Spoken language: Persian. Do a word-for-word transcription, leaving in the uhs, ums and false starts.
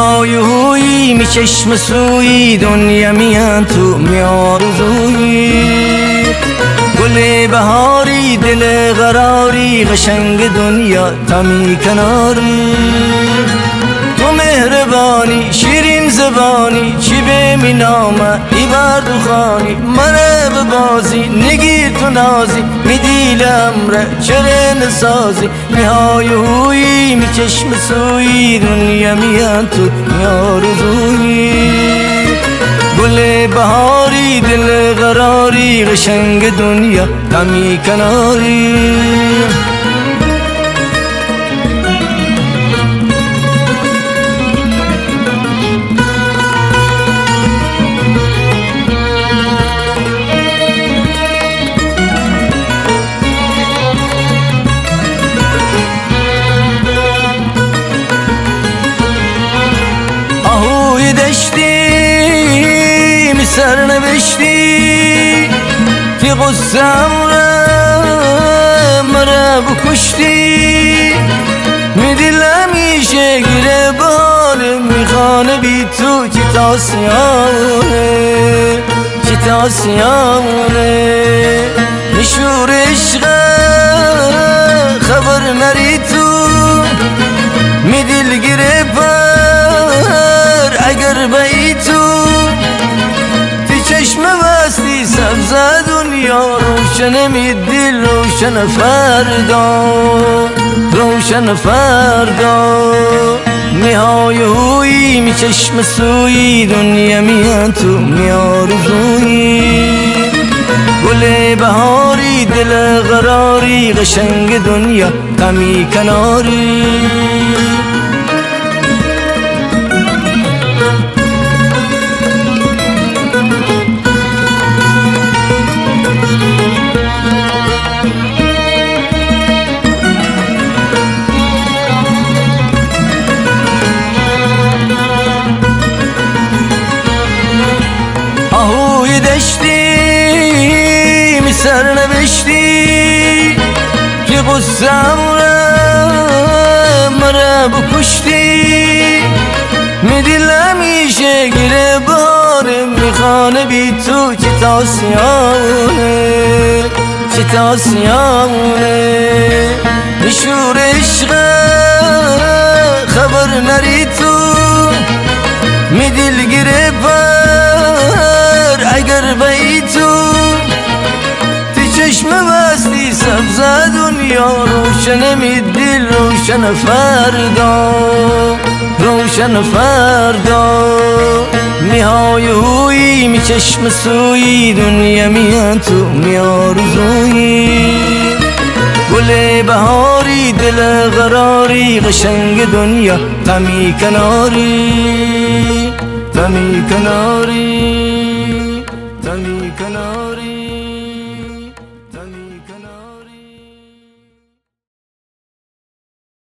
میهای هویی می چشم سوی دنیا میان تو میارزویی گل بهاری دل قراری قشنگ دنیا تمی کناری تو مهربانی شیرین زبانی چی به می نامه ای بردو خانی منه به بازی نگیر تو نازی می دیلم ره چره نسازی میهای هویی می چشم سوی دنیا میان تو میارزویی گل بهاری دل قراری قشنگ دنیا تمی کناری آهوی دشتی می سر نوشتی که قصم را مرا بکشتی می دل همیشه گیره باله میخانه بی تو چی تاسیانه چی تاسیانه نشور عشق خبر نری تو می دل گیره پر اگر بایی تو تی چشم بستی سبز دنیا روشن می دل روشن فردا روشن فردا میهای هویی می چشم سوی دنیا میان تو میارزویی گل بهاری دل قراری قشنگ دنیا تمی کناری آهوی دشتی می سر نوشتی که قصم را مرا بکشتی می دل همیشه گیره باره میخانه بی تو چی تاسیانه چی تاسیانه نشور عشق خبر نری تو می دل گیره پر اگر بایی تو تی چشم بستی سبز دنیا روشن می دل روشن فردا روشن فردا میهای هویی می چشم سوی دنیا میان تو میارزویی گل بهاری دل قراری قشنگ دنیا تمی کناری تمی کناری تمی کناری